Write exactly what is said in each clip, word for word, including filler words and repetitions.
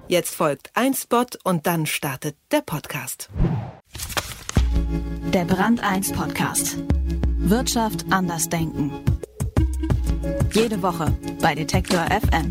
Jetzt folgt ein Spot und dann startet der Podcast. Der Brand eins Podcast. Wirtschaft anders denken. Jede Woche bei Detektor F M.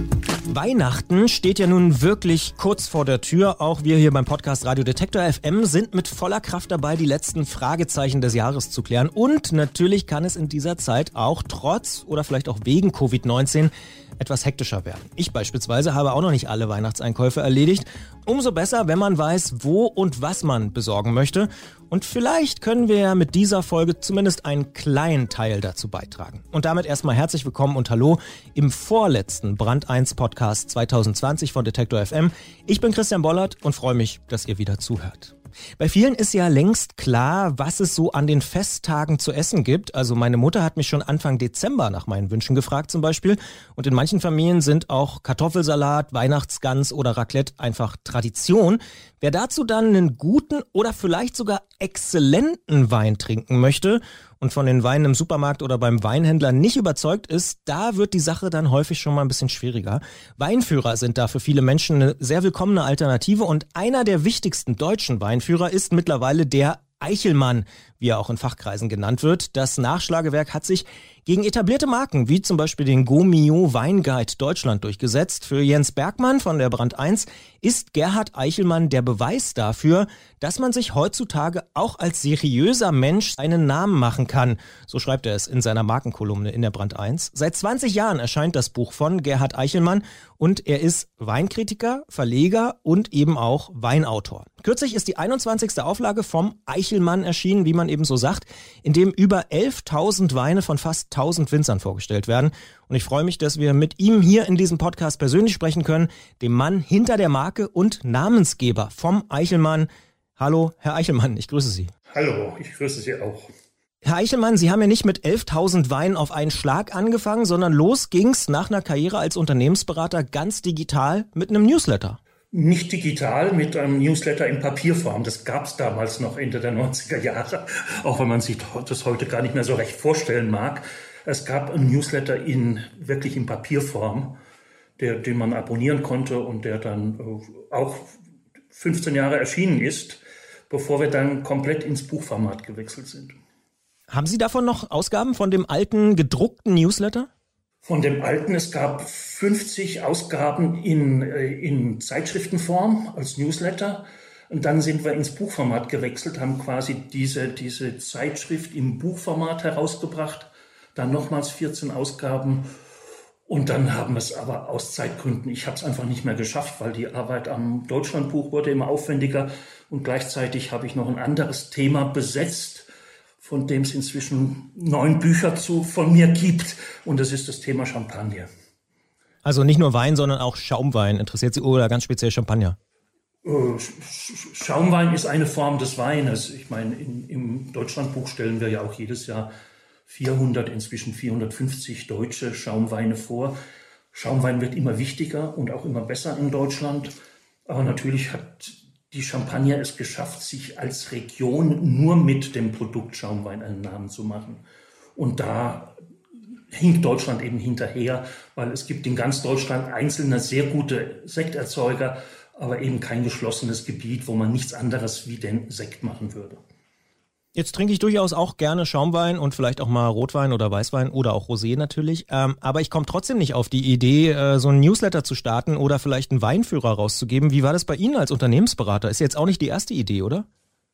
Weihnachten steht ja nun wirklich kurz vor der Tür. Auch wir hier beim Podcast Radio Detektor F M sind mit voller Kraft dabei, die letzten Fragezeichen des Jahres zu klären. Und natürlich kann es in dieser Zeit auch trotz oder vielleicht auch wegen Covid neunzehn etwas hektischer werden. Ich beispielsweise habe auch noch nicht alle Weihnachtseinkäufe erledigt. Umso besser, wenn man weiß, wo und was man besorgen möchte. Und vielleicht können wir ja mit dieser Folge zumindest einen kleinen Teil dazu beitragen. Und damit erstmal herzlich willkommen und hallo im vorletzten Brand eins Podcast zwanzig zwanzig von Detektor F M. Ich bin Christian Bollert und freue mich, dass ihr wieder zuhört. Bei vielen ist ja längst klar, was es so an den Festtagen zu essen gibt. Also meine Mutter hat mich schon Anfang Dezember nach meinen Wünschen gefragt zum Beispiel. Und in manchen Familien sind auch Kartoffelsalat, Weihnachtsgans oder Raclette einfach Tradition. Wer dazu dann einen guten oder vielleicht sogar exzellenten Wein trinken möchte und von den Weinen im Supermarkt oder beim Weinhändler nicht überzeugt ist, da wird die Sache dann häufig schon mal ein bisschen schwieriger. Weinführer sind da für viele Menschen eine sehr willkommene Alternative und einer der wichtigsten deutschen Weinführer ist mittlerweile der Eichelmann, wie er auch in Fachkreisen genannt wird. Das Nachschlagewerk hat sich gegen etablierte Marken wie zum Beispiel den Gaumillon Weinguide Deutschland durchgesetzt. Für Jens Bergmann von der Brand eins ist Gerhard Eichelmann der Beweis dafür, dass man sich heutzutage auch als seriöser Mensch einen Namen machen kann. So schreibt er es in seiner Markenkolumne in der Brand eins. Seit zwanzig Jahren erscheint das Buch von Gerhard Eichelmann und er ist Weinkritiker, Verleger und eben auch Weinautor. Kürzlich ist die einundzwanzigste Auflage vom Eichelmann erschienen, wie man eben so sagt, in dem über elftausend Weine von fast tausend Winzern vorgestellt werden. Und ich freue mich, dass wir mit ihm hier in diesem Podcast persönlich sprechen können, dem Mann hinter der Marke und Namensgeber vom Eichelmann. Hallo, Herr Eichelmann, ich grüße Sie. Hallo, ich grüße Sie auch. Herr Eichelmann, Sie haben ja nicht mit elftausend Weinen auf einen Schlag angefangen, sondern los ging's nach einer Karriere als Unternehmensberater ganz digital mit einem Newsletter. Nicht digital, mit einem Newsletter in Papierform. Das gab es damals noch Ende der neunziger Jahre, auch wenn man sich das heute gar nicht mehr so recht vorstellen mag. Es gab einen Newsletter in wirklich in Papierform, der, den man abonnieren konnte und der dann auch fünfzehn Jahre erschienen ist, bevor wir dann komplett ins Buchformat gewechselt sind. Haben Sie davon noch Ausgaben von dem alten gedruckten Newsletter? Von dem alten, es gab fünfzig Ausgaben in, in Zeitschriftenform als Newsletter. Und dann sind wir ins Buchformat gewechselt, haben quasi diese, diese Zeitschrift im Buchformat herausgebracht. Dann nochmals vierzehn Ausgaben. Und dann haben wir es aber aus Zeitgründen, ich habe es einfach nicht mehr geschafft, weil die Arbeit am Deutschlandbuch wurde immer aufwendiger. Und gleichzeitig habe ich noch ein anderes Thema besetzt, von dem es inzwischen neun Bücher zu, von mir gibt. Und das ist das Thema Champagner. Also nicht nur Wein, sondern auch Schaumwein interessiert Sie oder ganz speziell Champagner? Schaumwein ist eine Form des Weines. Ich meine, in, im Deutschlandbuch stellen wir ja auch jedes Jahr vierhundert, inzwischen vierhundertfünfzig deutsche Schaumweine vor. Schaumwein wird immer wichtiger und auch immer besser in Deutschland. Aber natürlich hat die Champagner es geschafft, sich als Region nur mit dem Produkt Schaumwein einen Namen zu machen. Und da hinkt Deutschland eben hinterher, weil es gibt in ganz Deutschland einzelne sehr gute Sekterzeuger, aber eben kein geschlossenes Gebiet, wo man nichts anderes wie den Sekt machen würde. Jetzt trinke ich durchaus auch gerne Schaumwein und vielleicht auch mal Rotwein oder Weißwein oder auch Rosé natürlich. Ähm, aber ich komme trotzdem nicht auf die Idee, äh, so einen Newsletter zu starten oder vielleicht einen Weinführer rauszugeben. Wie war das bei Ihnen als Unternehmensberater? Ist jetzt auch nicht die erste Idee, oder?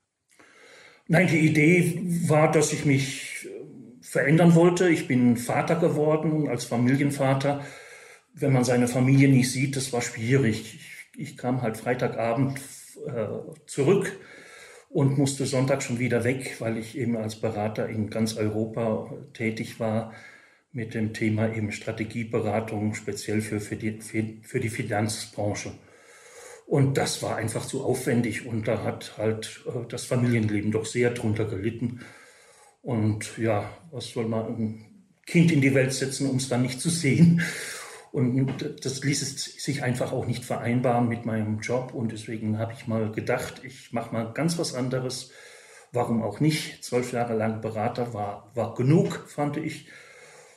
Nein, die Idee war, dass ich mich verändern wollte. Ich bin Vater geworden als Familienvater. Wenn man seine Familie nicht sieht, das war schwierig. Ich, ich kam halt Freitagabend äh, zurück und musste Sonntag schon wieder weg, weil ich eben als Berater in ganz Europa tätig war mit dem Thema eben Strategieberatung, speziell für, für, die, für die Finanzbranche. Und das war einfach zu aufwendig und da hat halt das Familienleben doch sehr drunter gelitten. Und ja, was soll man ein Kind in die Welt setzen, um es dann nicht zu sehen? Und das ließ es sich einfach auch nicht vereinbaren mit meinem Job. Und deswegen habe ich mal gedacht, ich mache mal ganz was anderes. Warum auch nicht? Zwölf Jahre lang Berater war, war genug, fand ich.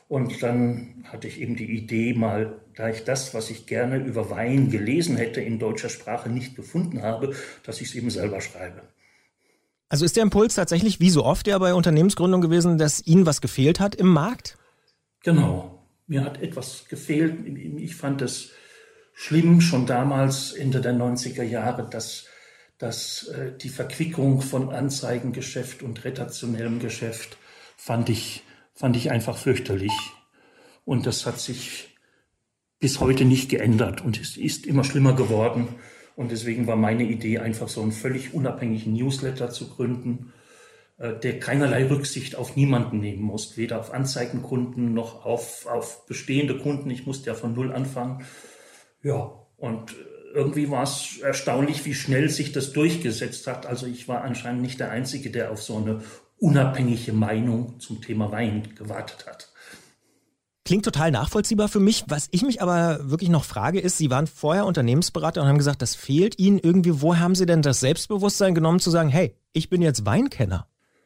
Und dann hatte ich eben die Idee mal, da ich das, was ich gerne über Wein gelesen hätte, in deutscher Sprache nicht gefunden habe, dass ich es eben selber schreibe. Also ist der Impuls tatsächlich, wie so oft ja bei Unternehmensgründung gewesen, dass Ihnen was gefehlt hat im Markt? Genau, mir hat etwas gefehlt. Ich fand es schlimm, schon damals, Ende der neunziger Jahre, dass, dass äh, die Verquickung von Anzeigengeschäft und redaktionellem Geschäft fand ich fand ich einfach fürchterlich. Und das hat sich bis heute nicht geändert und es ist immer schlimmer geworden. Und deswegen war meine Idee, einfach so einen völlig unabhängigen Newsletter zu gründen, der keinerlei Rücksicht auf niemanden nehmen muss, weder auf Anzeigenkunden noch auf, auf bestehende Kunden. Ich musste ja von Null anfangen. Ja, und irgendwie war es erstaunlich, wie schnell sich das durchgesetzt hat. Also ich war anscheinend nicht der Einzige, der auf so eine unabhängige Meinung zum Thema Wein gewartet hat. Klingt total nachvollziehbar für mich. Was ich mich aber wirklich noch frage, ist, Sie waren vorher Unternehmensberater und haben gesagt, das fehlt Ihnen irgendwie. Wo haben Sie denn das Selbstbewusstsein genommen, zu sagen, hey, ich bin jetzt Weinkenner?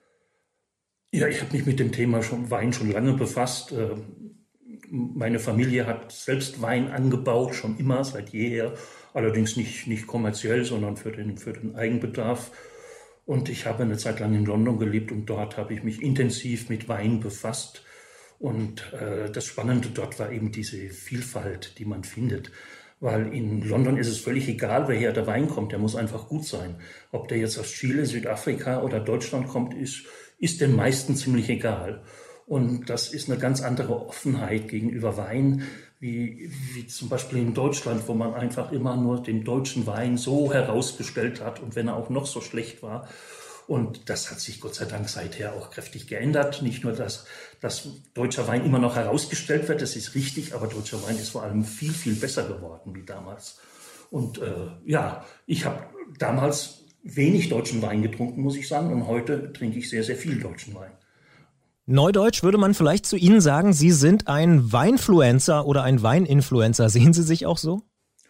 Ja, ich habe mich mit dem Thema schon Wein schon lange befasst. Meine Familie hat selbst Wein angebaut, schon immer, seit jeher. Allerdings nicht, nicht kommerziell, sondern für den, für den Eigenbedarf. Und ich habe eine Zeit lang in London gelebt und dort habe ich mich intensiv mit Wein befasst. Und äh, das Spannende dort war eben diese Vielfalt, die man findet. Weil in London ist es völlig egal, woher der Wein kommt, der muss einfach gut sein. Ob der jetzt aus Chile, Südafrika oder Deutschland kommt, ist, ist den meisten ziemlich egal. Und das ist eine ganz andere Offenheit gegenüber Wein, wie, wie zum Beispiel in Deutschland, wo man einfach immer nur den deutschen Wein so herausgestellt hat und wenn er auch noch so schlecht war. Und das hat sich Gott sei Dank seither auch kräftig geändert. Nicht nur, dass, dass deutscher Wein immer noch herausgestellt wird, das ist richtig, aber deutscher Wein ist vor allem viel, viel besser geworden wie damals. Und äh, ja, ich habe damals wenig deutschen Wein getrunken, muss ich sagen, und heute trinke ich sehr, sehr viel deutschen Wein. Neudeutsch würde man vielleicht zu Ihnen sagen, Sie sind ein Weinfluencer oder ein Weininfluencer. Sehen Sie sich auch so?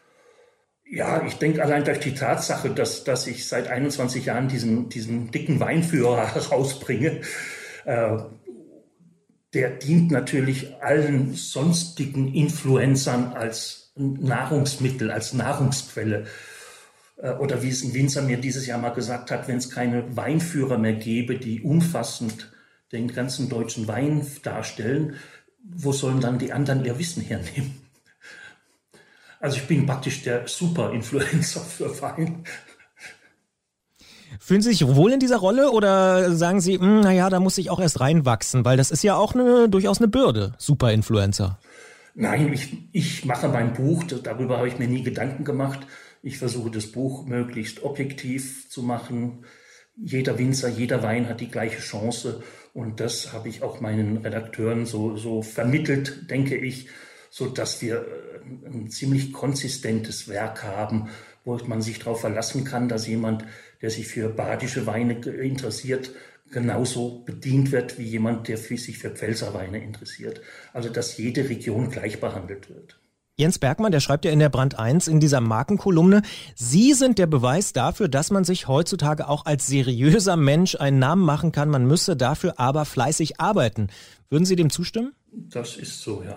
Ja, ich denke allein durch die Tatsache, dass, dass ich seit einundzwanzig Jahren diesen, diesen dicken Weinführer herausbringe, äh, der dient natürlich allen sonstigen Influencern als Nahrungsmittel, als Nahrungsquelle. Äh, oder wie es ein Winzer mir dieses Jahr mal gesagt hat, wenn es keine Weinführer mehr gäbe, die umfassend den ganzen deutschen Wein darstellen, wo sollen dann die anderen ihr Wissen hernehmen? Also ich bin praktisch der Super-Influencer für Wein. Fühlen Sie sich wohl in dieser Rolle oder sagen Sie, naja, da muss ich auch erst reinwachsen, weil das ist ja auch eine, durchaus eine Bürde, Super-Influencer. Nein, ich, ich mache mein Buch, darüber habe ich mir nie Gedanken gemacht. Ich versuche das Buch möglichst objektiv zu machen. Jeder Winzer, jeder Wein hat die gleiche Chance. Und das habe ich auch meinen Redakteuren so, so vermittelt, denke ich, so dass wir ein ziemlich konsistentes Werk haben, wo man sich darauf verlassen kann, dass jemand, der sich für badische Weine interessiert, genauso bedient wird wie jemand, der sich für Pfälzer Weine interessiert. Also dass jede Region gleich behandelt wird. Jens Bergmann, der schreibt ja in der Brand eins in dieser Markenkolumne, Sie sind der Beweis dafür, dass man sich heutzutage auch als seriöser Mensch einen Namen machen kann. Man müsse dafür aber fleißig arbeiten. Würden Sie dem zustimmen? Das ist so, ja.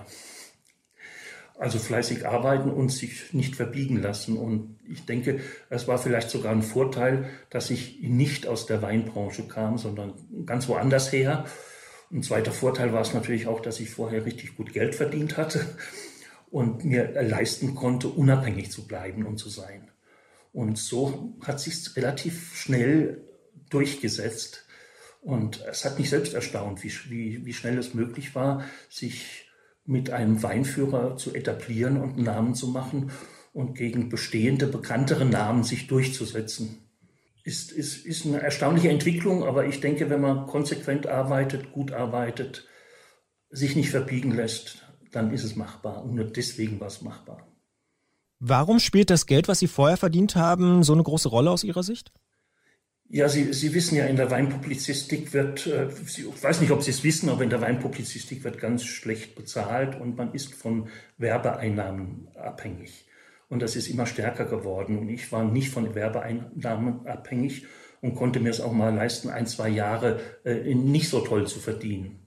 Also fleißig arbeiten und sich nicht verbiegen lassen. Und ich denke, es war vielleicht sogar ein Vorteil, dass ich nicht aus der Weinbranche kam, sondern ganz woanders her. Ein zweiter Vorteil war es natürlich auch, dass ich vorher richtig gut Geld verdient hatte und mir leisten konnte, unabhängig zu bleiben und zu sein. Und so hat sich relativ schnell durchgesetzt. Und es hat mich selbst erstaunt, wie, wie, wie schnell es möglich war, sich mit einem Weinführer zu etablieren und einen Namen zu machen und gegen bestehende, bekanntere Namen sich durchzusetzen. Ist, ist, ist eine erstaunliche Entwicklung, aber ich denke, wenn man konsequent arbeitet, gut arbeitet, sich nicht verbiegen lässt, dann ist es machbar. Und nur deswegen war es machbar. Warum spielt das Geld, was Sie vorher verdient haben, so eine große Rolle aus Ihrer Sicht? Ja, Sie, Sie wissen ja, in der Weinpublizistik wird, äh, ich weiß nicht, ob Sie es wissen, aber in der Weinpublizistik wird ganz schlecht bezahlt und man ist von Werbeeinnahmen abhängig. Und das ist immer stärker geworden. Und ich war nicht von Werbeeinnahmen abhängig und konnte mir es auch mal leisten, ein, zwei Jahre äh, nicht so toll zu verdienen.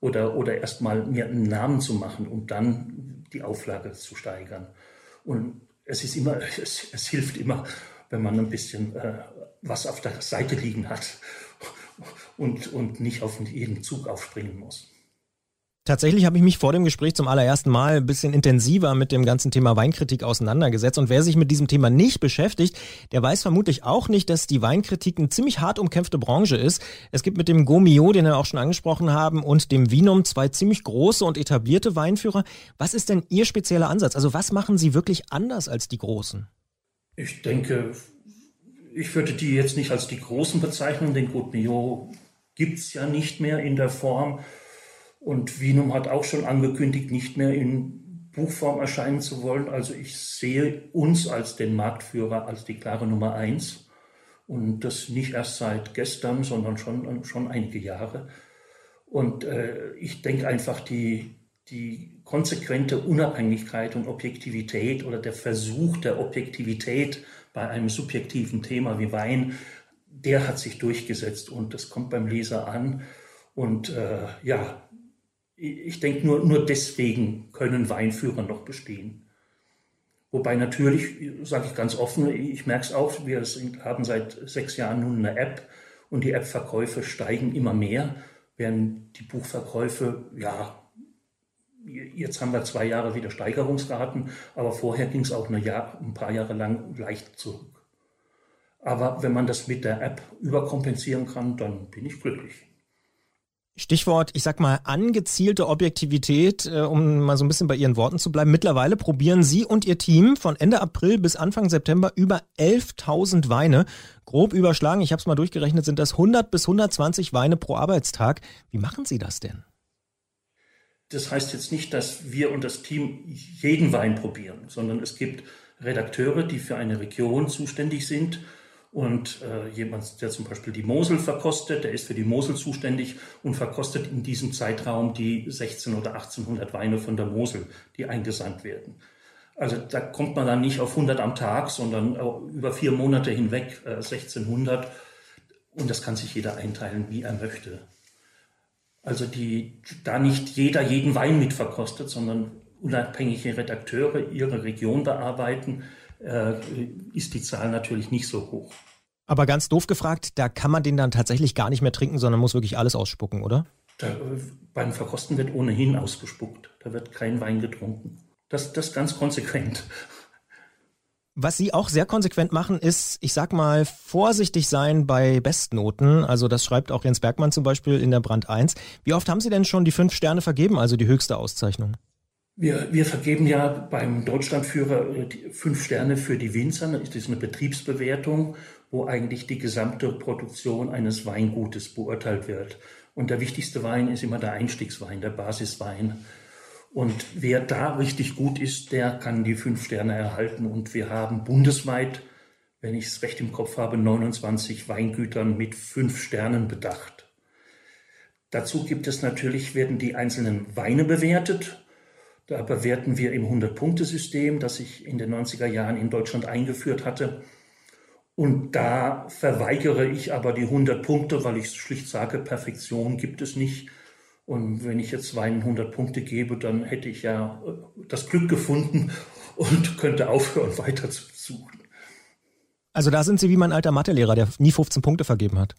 oder, oder erstmal mir einen Namen zu machen und dann die Auflage zu steigern. Und es ist immer, es, es hilft immer, wenn man ein bisschen äh, was auf der Seite liegen hat und, und nicht auf jeden Zug aufspringen muss. Tatsächlich habe ich mich vor dem Gespräch zum allerersten Mal ein bisschen intensiver mit dem ganzen Thema Weinkritik auseinandergesetzt. Und wer sich mit diesem Thema nicht beschäftigt, der weiß vermutlich auch nicht, dass die Weinkritik eine ziemlich hart umkämpfte Branche ist. Es gibt mit dem Gaumillot, den wir auch schon angesprochen haben, und dem Vinum zwei ziemlich große und etablierte Weinführer. Was ist denn Ihr spezieller Ansatz? Also was machen Sie wirklich anders als die Großen? Ich denke, ich würde die jetzt nicht als die Großen bezeichnen. Den Gaumillot gibt es ja nicht mehr in der Form. Und Vinum hat auch schon angekündigt, nicht mehr in Buchform erscheinen zu wollen. Also ich sehe uns als den Marktführer, als die klare Nummer eins. Und das nicht erst seit gestern, sondern schon, schon einige Jahre. Und äh, ich denke einfach, die, die konsequente Unabhängigkeit und Objektivität oder der Versuch der Objektivität bei einem subjektiven Thema wie Wein, der hat sich durchgesetzt und das kommt beim Leser an. Und äh, ja, ich denke, nur, nur deswegen können Weinführer noch bestehen. Wobei natürlich, sage ich ganz offen, ich merke es auch, wir sind, haben seit sechs Jahren nun eine App und die App-Verkäufe steigen immer mehr, während die Buchverkäufe, ja, jetzt haben wir zwei Jahre wieder Steigerungsraten, aber vorher ging es auch eine Jahr, ein paar Jahre lang leicht zurück. Aber wenn man das mit der App überkompensieren kann, dann bin ich glücklich. Stichwort, ich sag mal, angezielte Objektivität, äh, um mal so ein bisschen bei Ihren Worten zu bleiben. Mittlerweile probieren Sie und Ihr Team von Ende April bis Anfang September über elftausend Weine. Grob überschlagen, ich habe es mal durchgerechnet, sind das hundert bis hundertzwanzig Weine pro Arbeitstag. Wie machen Sie das denn? Das heißt jetzt nicht, dass wir und das Team jeden Wein probieren, sondern es gibt Redakteure, die für eine Region zuständig sind. Und äh, jemand, der zum Beispiel die Mosel verkostet, der ist für die Mosel zuständig und verkostet in diesem Zeitraum die sechzehnhundert oder achtzehnhundert Weine von der Mosel, die eingesandt werden. Also da kommt man dann nicht auf hundert am Tag, sondern über vier Monate hinweg äh, sechzehnhundert. Und das kann sich jeder einteilen, wie er möchte. Also die, da nicht jeder jeden Wein mitverkostet, sondern unabhängige Redakteure ihre Region bearbeiten, ist die Zahl natürlich nicht so hoch. Aber ganz doof gefragt, da kann man den dann tatsächlich gar nicht mehr trinken, sondern muss wirklich alles ausspucken, oder? Da, beim Verkosten wird ohnehin ausgespuckt. Da wird kein Wein getrunken. Das, das ist ganz konsequent. Was Sie auch sehr konsequent machen, ist, ich sag mal, vorsichtig sein bei Bestnoten. Also das schreibt auch Jens Bergmann zum Beispiel in der Brand eins. Wie oft haben Sie denn schon die fünf Sterne vergeben, also die höchste Auszeichnung? Wir, wir vergeben ja beim Deutschlandführer die fünf Sterne für die Winzer. Das ist eine Betriebsbewertung, wo eigentlich die gesamte Produktion eines Weingutes beurteilt wird. Und der wichtigste Wein ist immer der Einstiegswein, der Basiswein. Und wer da richtig gut ist, der kann die fünf Sterne erhalten. Und wir haben bundesweit, wenn ich es recht im Kopf habe, neunundzwanzig Weingütern mit fünf Sternen bedacht. Dazu gibt es natürlich, werden die einzelnen Weine bewertet. Da bewerten wir im hundert-Punkte-System, das ich in den neunziger Jahren in Deutschland eingeführt hatte. Und da verweigere ich aber die hundert Punkte, weil ich schlicht sage, Perfektion gibt es nicht. Und wenn ich jetzt Wein hundert Punkte gebe, dann hätte ich ja das Glück gefunden und könnte aufhören, weiter zu suchen. Also da sind Sie wie mein alter Mathelehrer, der nie fünfzehn Punkte vergeben hat.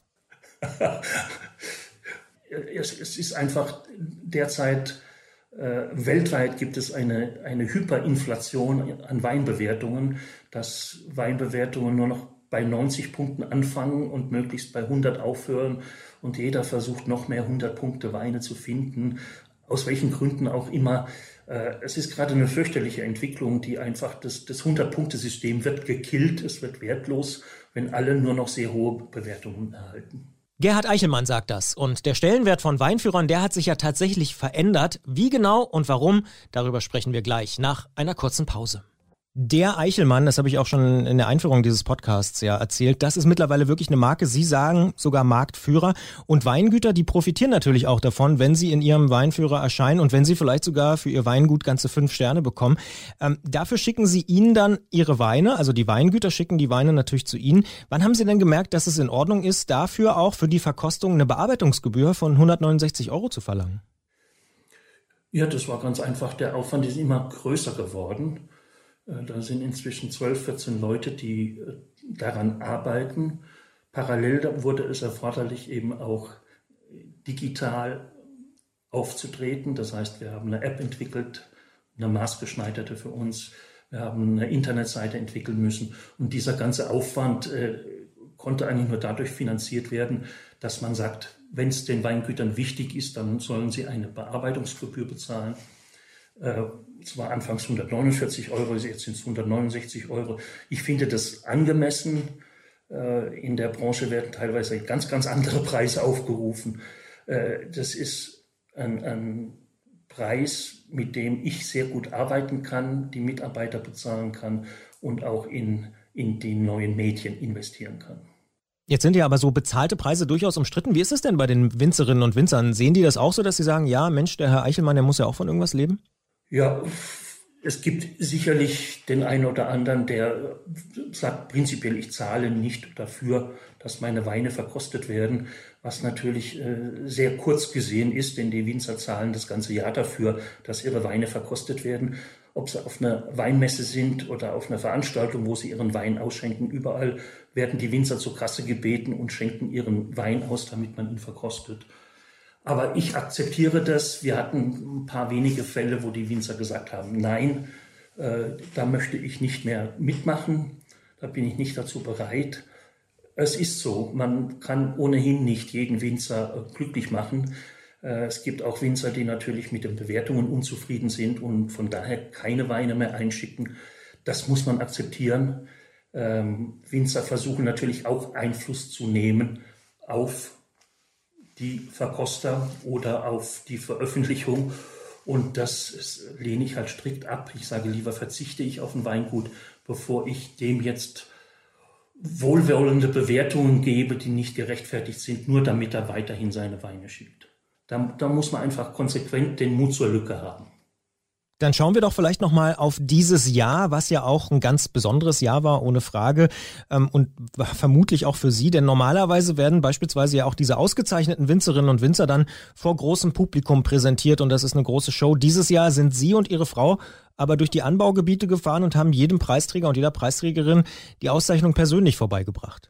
es, es ist einfach derzeit... Äh, weltweit gibt es eine, eine Hyperinflation an Weinbewertungen, dass Weinbewertungen nur noch bei neunzig Punkten anfangen und möglichst bei hundert aufhören. Und jeder versucht noch mehr hundert Punkte Weine zu finden, aus welchen Gründen auch immer. Äh, es ist gerade eine fürchterliche Entwicklung, die einfach, das, das hundert-Punkte-System wird gekillt, es wird wertlos, wenn alle nur noch sehr hohe Bewertungen erhalten. Gerhard Eichelmann sagt das. Und der Stellenwert von Weinführern, der hat sich ja tatsächlich verändert. Wie genau und warum, darüber sprechen wir gleich nach einer kurzen Pause. Der Eichelmann, das habe ich auch schon in der Einführung dieses Podcasts ja erzählt, das ist mittlerweile wirklich eine Marke. Sie sagen sogar Marktführer. Und Weingüter, die profitieren natürlich auch davon, wenn sie in ihrem Weinführer erscheinen und wenn sie vielleicht sogar für ihr Weingut ganze fünf Sterne bekommen. Ähm, dafür schicken sie ihnen dann ihre Weine, also die Weingüter schicken die Weine natürlich zu ihnen. Wann haben Sie denn gemerkt, dass es in Ordnung ist, dafür auch für die Verkostung eine Bearbeitungsgebühr von hundertneunundsechzig Euro zu verlangen? Ja, das war ganz einfach. Der Aufwand ist immer größer geworden. Da sind inzwischen zwölf, vierzehn Leute, die daran arbeiten. Parallel wurde es erforderlich, eben auch digital aufzutreten. Das heißt, wir haben eine App entwickelt, eine maßgeschneiderte für uns. Wir haben eine Internetseite entwickeln müssen. Und dieser ganze Aufwand äh, konnte eigentlich nur dadurch finanziert werden, dass man sagt, wenn es den Weingütern wichtig ist, dann sollen sie eine Bearbeitungsgebühr bezahlen. Äh, es war anfangs hundertneunundvierzig Euro, jetzt sind es hundertneunundsechzig Euro. Ich finde das angemessen. Äh, in der Branche werden teilweise ganz, ganz andere Preise aufgerufen. Äh, das ist ein, ein Preis, mit dem ich sehr gut arbeiten kann, die Mitarbeiter bezahlen kann und auch in, in die neuen Medien investieren kann. Jetzt sind ja aber so bezahlte Preise durchaus umstritten. Wie ist es denn bei den Winzerinnen und Winzern? Sehen die das auch so, dass sie sagen, ja, Mensch, der Herr Eichelmann, der muss ja auch von irgendwas leben? Ja, es gibt sicherlich den einen oder anderen, der sagt prinzipiell, ich zahle nicht dafür, dass meine Weine verkostet werden, was natürlich äh, sehr kurz gesehen ist, denn die Winzer zahlen das ganze Jahr dafür, dass ihre Weine verkostet werden. Ob sie auf einer Weinmesse sind oder auf einer Veranstaltung, wo sie ihren Wein ausschenken, überall werden die Winzer zur Kasse gebeten und schenken ihren Wein aus, damit man ihn verkostet. Aber ich akzeptiere das. Wir hatten ein paar wenige Fälle, wo die Winzer gesagt haben, nein, äh, da möchte ich nicht mehr mitmachen, da bin ich nicht dazu bereit. Es ist so, man kann ohnehin nicht jeden Winzer äh, glücklich machen. Äh, es gibt auch Winzer, die natürlich mit den Bewertungen unzufrieden sind und von daher keine Weine mehr einschicken. Das muss man akzeptieren. Ähm, Winzer versuchen natürlich auch Einfluss zu nehmen auf die Verkoster oder auf die Veröffentlichung. Und das lehne ich halt strikt ab. Ich sage, lieber verzichte ich auf ein Weingut, bevor ich dem jetzt wohlwollende Bewertungen gebe, die nicht gerechtfertigt sind, nur damit er weiterhin seine Weine schickt. Da, da muss man einfach konsequent den Mut zur Lücke haben. Dann schauen wir doch vielleicht nochmal auf dieses Jahr, was ja auch ein ganz besonderes Jahr war, ohne Frage, ähm, und vermutlich auch für Sie, denn normalerweise werden beispielsweise ja auch diese ausgezeichneten Winzerinnen und Winzer dann vor großem Publikum präsentiert und das ist eine große Show. Dieses Jahr sind Sie und Ihre Frau aber durch die Anbaugebiete gefahren und haben jedem Preisträger und jeder Preisträgerin die Auszeichnung persönlich vorbeigebracht.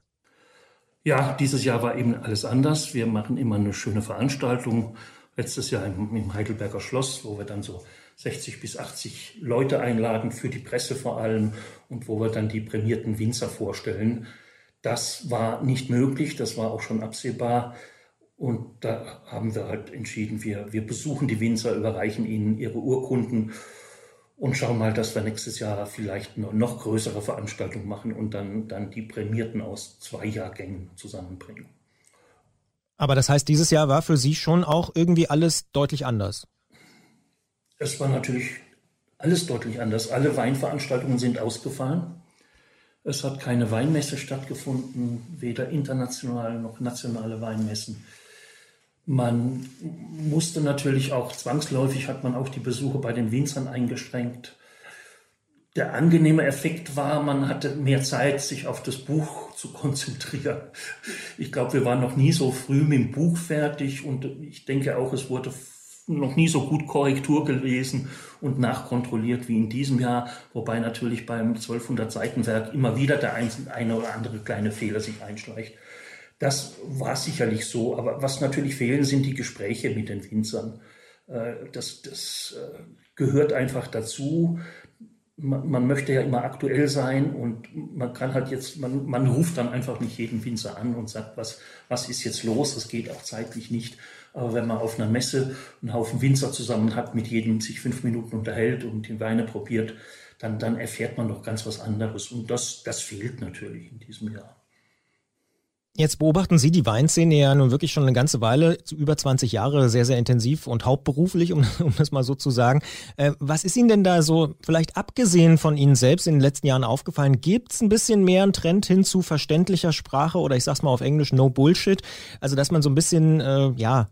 Ja, dieses Jahr war eben alles anders. Wir machen immer eine schöne Veranstaltung. Letztes Jahr im, im Heidelberger Schloss, wo wir dann so sechzig bis achtzig Leute einladen, für die Presse vor allem, und wo wir dann die prämierten Winzer vorstellen. Das war nicht möglich, das war auch schon absehbar. Und da haben wir halt entschieden, wir, wir besuchen die Winzer, überreichen ihnen ihre Urkunden und schauen mal, dass wir nächstes Jahr vielleicht eine noch größere Veranstaltung machen und dann, dann die Prämierten aus zwei Jahrgängen zusammenbringen. Aber das heißt, dieses Jahr war für Sie schon auch irgendwie alles deutlich anders? Es war natürlich alles deutlich anders. Alle Weinveranstaltungen sind ausgefallen. Es hat keine Weinmesse stattgefunden, weder internationale noch nationale Weinmessen. Man musste natürlich auch, zwangsläufig hat man auch die Besuche bei den Winzern eingeschränkt. Der angenehme Effekt war, man hatte mehr Zeit, sich auf das Buch zu konzentrieren. Ich glaube, wir waren noch nie so früh mit dem Buch fertig und ich denke auch, es wurde noch nie so gut Korrektur gelesen und nachkontrolliert wie in diesem Jahr, wobei natürlich beim zwölfhundert Seiten Werk immer wieder der eine oder andere kleine Fehler sich einschleicht. Das war sicherlich so, aber was natürlich fehlen, sind die Gespräche mit den Winzern. Das, das gehört einfach dazu. Man, man möchte ja immer aktuell sein und man kann halt jetzt, man, man ruft dann einfach nicht jeden Winzer an und sagt, was, was ist jetzt los? Das geht auch zeitlich nicht. Aber wenn man auf einer Messe einen Haufen Winzer zusammen hat, mit jedem sich fünf Minuten unterhält und die Weine probiert, dann, dann erfährt man doch ganz was anderes. Und das, das fehlt natürlich in diesem Jahr. Jetzt beobachten Sie die Weinszene ja nun wirklich schon eine ganze Weile, über zwanzig Jahre, sehr, sehr intensiv und hauptberuflich, um, um das mal so zu sagen. Äh, was ist Ihnen denn da so, vielleicht abgesehen von Ihnen selbst, in den letzten Jahren aufgefallen? Gibt es ein bisschen mehr einen Trend hin zu verständlicher Sprache oder ich sag's mal auf Englisch, no bullshit? Also, dass man so ein bisschen, äh, ja,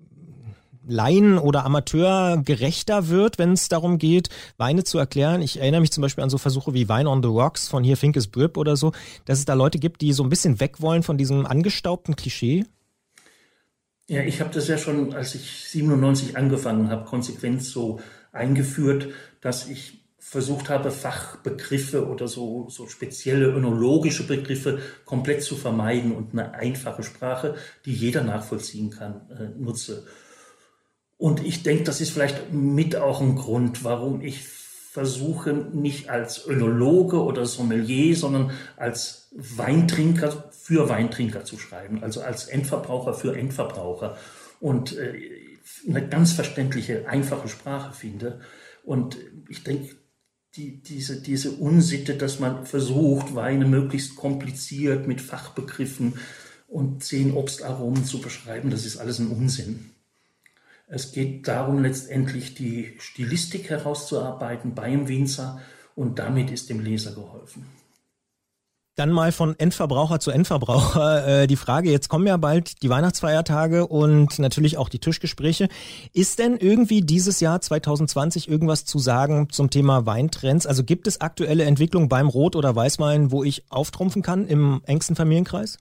Laien- oder Amateur gerechter wird, wenn es darum geht, Weine zu erklären. Ich erinnere mich zum Beispiel an so Versuche wie Wine on the Rocks von hier Finkes Brip oder so, dass es da Leute gibt, die so ein bisschen weg wollen von diesem angestaubten Klischee. Ja, ich habe das ja schon, als ich siebenundneunzig angefangen habe, konsequent so eingeführt, dass ich versucht habe, Fachbegriffe oder so, so spezielle önologische Begriffe komplett zu vermeiden und eine einfache Sprache, die jeder nachvollziehen kann, äh, nutze. Und ich denke, das ist vielleicht mit auch ein Grund, warum ich versuche, nicht als Önologe oder Sommelier, sondern als Weintrinker für Weintrinker zu schreiben, also als Endverbraucher für Endverbraucher und äh, eine ganz verständliche, einfache Sprache finde. Und ich denke, Die, diese, diese Unsitte, dass man versucht, Weine möglichst kompliziert mit Fachbegriffen und zehn Obstaromen zu beschreiben, das ist alles ein Unsinn. Es geht darum, letztendlich die Stilistik herauszuarbeiten beim Winzer und damit ist dem Leser geholfen. Dann mal von Endverbraucher zu Endverbraucher. Äh, die Frage, jetzt kommen ja bald die Weihnachtsfeiertage und natürlich auch die Tischgespräche. Ist denn irgendwie dieses Jahr zwanzig zwanzig irgendwas zu sagen zum Thema Weintrends? Also gibt es aktuelle Entwicklungen beim Rot- oder Weißwein, wo ich auftrumpfen kann im engsten Familienkreis?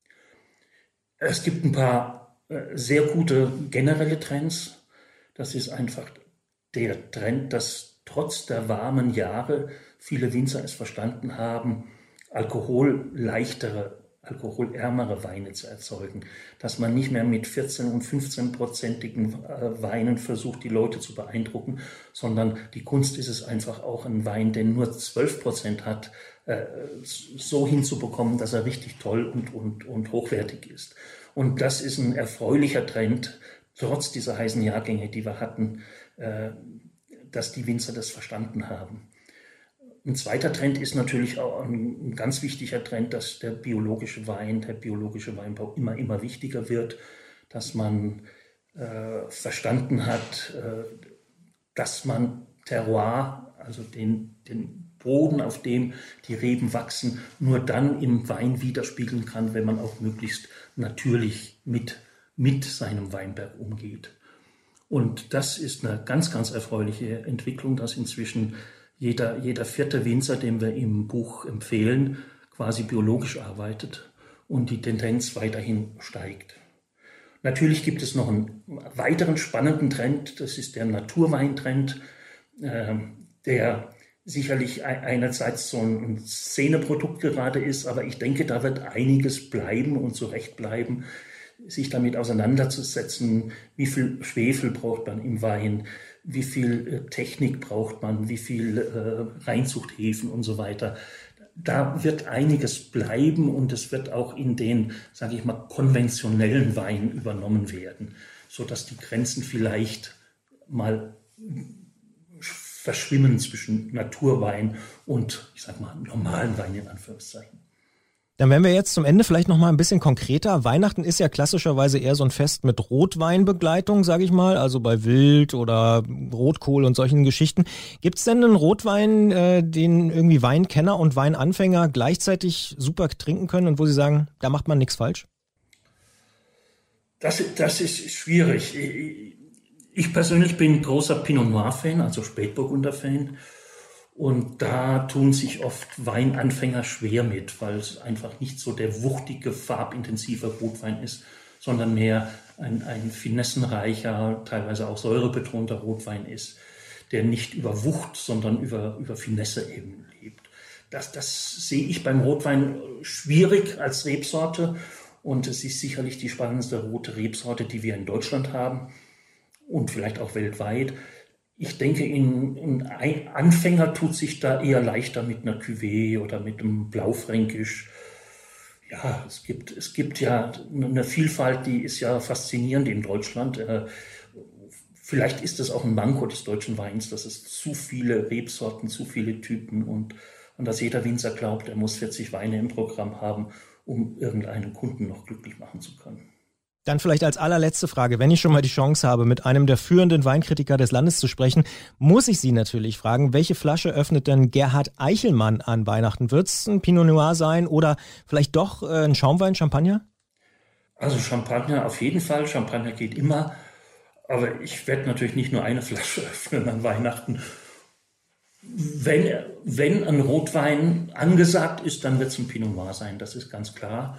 Es gibt ein paar äh, sehr gute generelle Trends. Das ist einfach der Trend, dass trotz der warmen Jahre viele Winzer es verstanden haben, alkoholleichtere, alkoholärmere Weine zu erzeugen. Dass man nicht mehr mit vierzehn- und fünfzehn-prozentigen Weinen versucht, die Leute zu beeindrucken, sondern die Kunst ist es einfach auch, einen Wein, der nur zwölf Prozent hat, so hinzubekommen, dass er richtig toll und, und, und hochwertig ist. Und das ist ein erfreulicher Trend, trotz dieser heißen Jahrgänge, die wir hatten, dass die Winzer das verstanden haben. Ein zweiter Trend ist natürlich auch ein ganz wichtiger Trend, dass der biologische Wein, der biologische Weinbau immer, immer wichtiger wird, dass man äh, verstanden hat, äh, dass man Terroir, also den, den Boden, auf dem die Reben wachsen, nur dann im Wein widerspiegeln kann, wenn man auch möglichst natürlich mit, mit seinem Weinberg umgeht. Und das ist eine ganz, ganz erfreuliche Entwicklung, dass inzwischen Jeder, jeder vierte Winzer, den wir im Buch empfehlen, quasi biologisch arbeitet und die Tendenz weiterhin steigt. Natürlich gibt es noch einen weiteren spannenden Trend, das ist der Naturweintrend, äh, der sicherlich einerseits so ein Szeneprodukt gerade ist, aber ich denke, da wird einiges bleiben und zurecht bleiben, sich damit auseinanderzusetzen, wie viel Schwefel braucht man im Wein, wie viel äh, Technik braucht man, wie viel äh, Reinzuchthäfen und so weiter. Da wird einiges bleiben und es wird auch in den, sage ich mal, konventionellen Wein übernommen werden, sodass die Grenzen vielleicht mal verschwimmen zwischen Naturwein und, ich sag mal, normalen Wein in Anführungszeichen. Dann werden wir jetzt zum Ende vielleicht noch mal ein bisschen konkreter. Weihnachten ist ja klassischerweise eher so ein Fest mit Rotweinbegleitung, sage ich mal, also bei Wild oder Rotkohl und solchen Geschichten. Gibt es denn einen Rotwein, äh, den irgendwie Weinkenner und Weinanfänger gleichzeitig super trinken können und wo sie sagen, da macht man nichts falsch? Das, das ist schwierig. Ich persönlich bin großer Pinot Noir-Fan, also Spätburgunder-Fan. Und da tun sich oft Weinanfänger schwer mit, weil es einfach nicht so der wuchtige, farbintensive Rotwein ist, sondern mehr ein, ein finessenreicher, teilweise auch säurebetonter Rotwein ist, der nicht über Wucht, sondern über, über Finesse eben lebt. Das, das sehe ich beim Rotwein schwierig als Rebsorte und es ist sicherlich die spannendste rote Rebsorte, die wir in Deutschland haben und vielleicht auch weltweit. Ich denke, ein Anfänger tut sich da eher leichter mit einer Cuvée oder mit einem Blaufränkisch. Ja, es gibt, es gibt ja eine Vielfalt, die ist ja faszinierend in Deutschland. Vielleicht ist es auch ein Manko des deutschen Weins, dass es zu viele Rebsorten, zu viele Typen und, und dass jeder Winzer glaubt, er muss vierzig Weine im Programm haben, um irgendeinen Kunden noch glücklich machen zu können. Dann vielleicht als allerletzte Frage, wenn ich schon mal die Chance habe, mit einem der führenden Weinkritiker des Landes zu sprechen, muss ich Sie natürlich fragen, welche Flasche öffnet denn Gerhard Eichelmann an Weihnachten? Wird es ein Pinot Noir sein oder vielleicht doch äh, ein Schaumwein, Champagner? Also Champagner auf jeden Fall, Champagner geht immer, aber ich werde natürlich nicht nur eine Flasche öffnen an Weihnachten. Wenn, wenn ein Rotwein angesagt ist, dann wird es ein Pinot Noir sein, das ist ganz klar.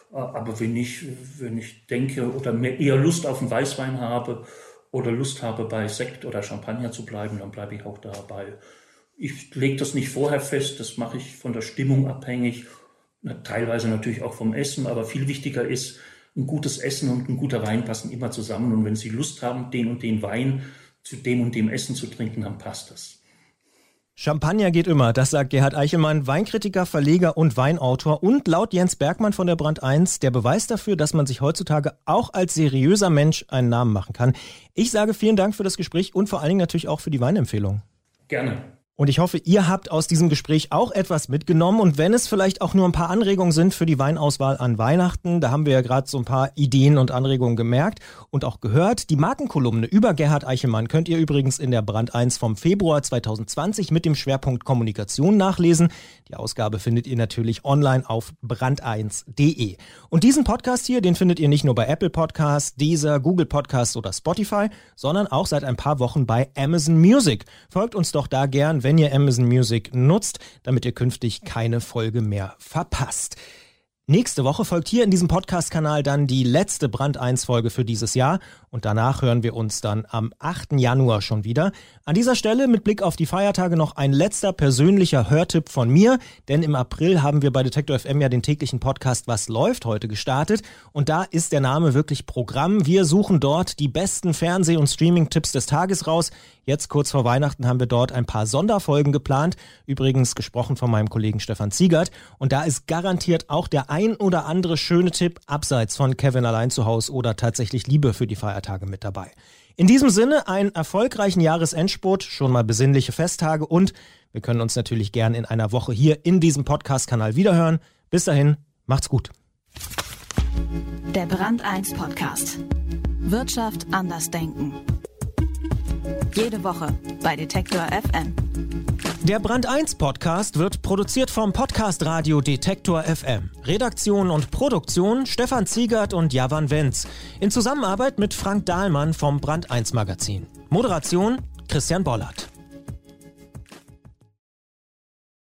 Aber wenn ich, wenn ich denke oder mehr eher Lust auf einen Weißwein habe oder Lust habe, bei Sekt oder Champagner zu bleiben, dann bleibe ich auch dabei. Ich lege das nicht vorher fest, das mache ich von der Stimmung abhängig, teilweise natürlich auch vom Essen, aber viel wichtiger ist, ein gutes Essen und ein guter Wein passen immer zusammen. Und wenn Sie Lust haben, den und den Wein zu dem und dem Essen zu trinken, dann passt das. Champagner geht immer, das sagt Gerhard Eichelmann, Weinkritiker, Verleger und Weinautor und laut Jens Bergmann von der Brand eins der Beweis dafür, dass man sich heutzutage auch als seriöser Mensch einen Namen machen kann. Ich sage vielen Dank für das Gespräch und vor allen Dingen natürlich auch für die Weinempfehlung. Gerne. Und ich hoffe, ihr habt aus diesem Gespräch auch etwas mitgenommen und wenn es vielleicht auch nur ein paar Anregungen sind für die Weinauswahl an Weihnachten, da haben wir ja gerade so ein paar Ideen und Anregungen gemerkt und auch gehört. Die Markenkolumne über Gerhard Eichelmann könnt ihr übrigens in der Brand eins vom Februar zwanzig zwanzig mit dem Schwerpunkt Kommunikation nachlesen. Die Ausgabe findet ihr natürlich online auf brand eins punkt de. Und diesen Podcast hier, den findet ihr nicht nur bei Apple Podcasts, Deezer, Google Podcasts oder Spotify, sondern auch seit ein paar Wochen bei Amazon Music. Folgt uns doch da gern, wenn ihr Amazon Music nutzt, damit ihr künftig keine Folge mehr verpasst. Nächste Woche folgt hier in diesem Podcast-Kanal dann die letzte Brand eins Folge für dieses Jahr und danach hören wir uns dann am achten Januar schon wieder. An dieser Stelle mit Blick auf die Feiertage noch ein letzter persönlicher Hörtipp von mir, denn im April haben wir bei Detektor F M ja den täglichen Podcast Was läuft heute gestartet und da ist der Name wirklich Programm. Wir suchen dort die besten Fernseh- und Streaming-Tipps des Tages raus. Jetzt kurz vor Weihnachten haben wir dort ein paar Sonderfolgen geplant, übrigens gesprochen von meinem Kollegen Stefan Ziegert und da ist garantiert auch der ein oder andere schöne Tipp abseits von Kevin allein zu Hause oder tatsächlich Liebe für die Feiertage mit dabei. In diesem Sinne einen erfolgreichen Jahresendspurt, schon mal besinnliche Festtage und wir können uns natürlich gern in einer Woche hier in diesem Podcast-Kanal wiederhören. Bis dahin, macht's gut. Der Brand eins Podcast. Wirtschaft anders denken. Jede Woche bei Detektor F M. Der Brand eins Podcast wird produziert vom Podcast Radio Detektor F M. Redaktion und Produktion Stefan Ziegert und Javan Wenz. In Zusammenarbeit mit Frank Dahlmann vom Brand eins Magazin. Moderation Christian Bollert.